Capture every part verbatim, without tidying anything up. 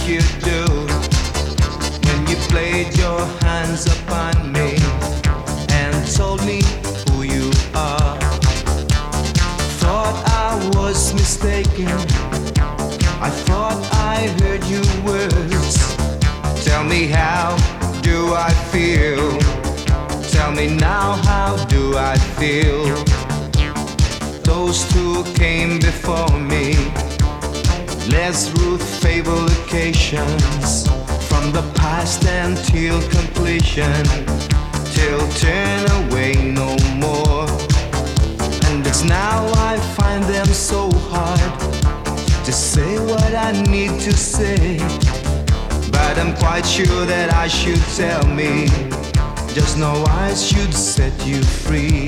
you do when you played your hands upon me and told me who you are. Thought I was mistaken. I thought I heard your words. Tell me, how do I feel? Tell me now, how do I feel? Those two came before me. Les Ruth fable occasions, from the past until completion, till turn away no more. And it's now I find them so hard to say what I need to say, but I'm quite sure that I should tell me. Just know I should set you free.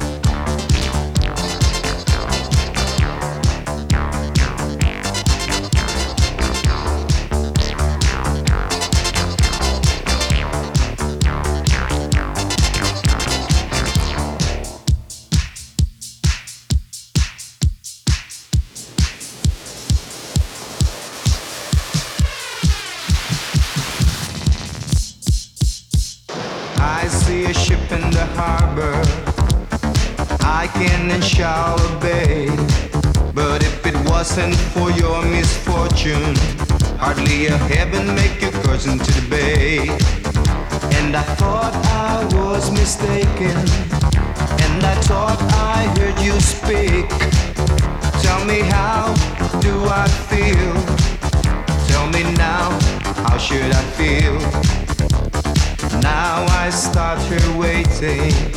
I see a ship in the harbor, I can and shall obey. But if it wasn't for your misfortune, hardly a heaven make you cousin to the bay. And I thought I was mistaken, and I thought I heard you speak. Tell me, how do I feel? Tell me now, how should I feel? Now I start here waiting